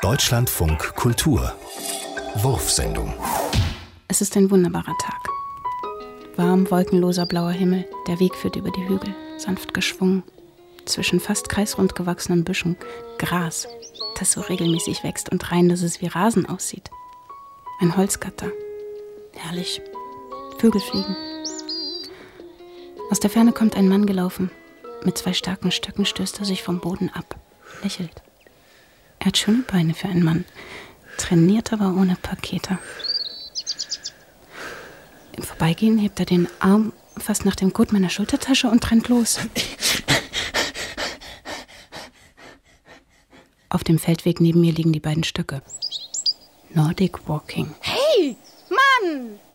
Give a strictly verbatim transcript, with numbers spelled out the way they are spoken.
Deutschlandfunk Kultur Wurfsendung. Es ist ein wunderbarer Tag. Warm, wolkenloser blauer Himmel. Der Weg führt über die Hügel, sanft geschwungen. Zwischen fast kreisrund gewachsenen Büschen Gras, das so regelmäßig wächst und rein, dass es wie Rasen aussieht. Ein Holzgatter. Herrlich. Vögel fliegen. Aus der Ferne kommt ein Mann gelaufen. Mit zwei starken Stöcken stößt er sich vom Boden ab. Lächelt. Er hat schöne Beine für einen Mann. Trainiert, aber ohne Pakete. Im Vorbeigehen hebt er den Arm fast nach dem Gurt meiner Schultertasche und rennt los. Auf dem Feldweg neben mir liegen die beiden Stöcke. Nordic Walking. Hey, Mann!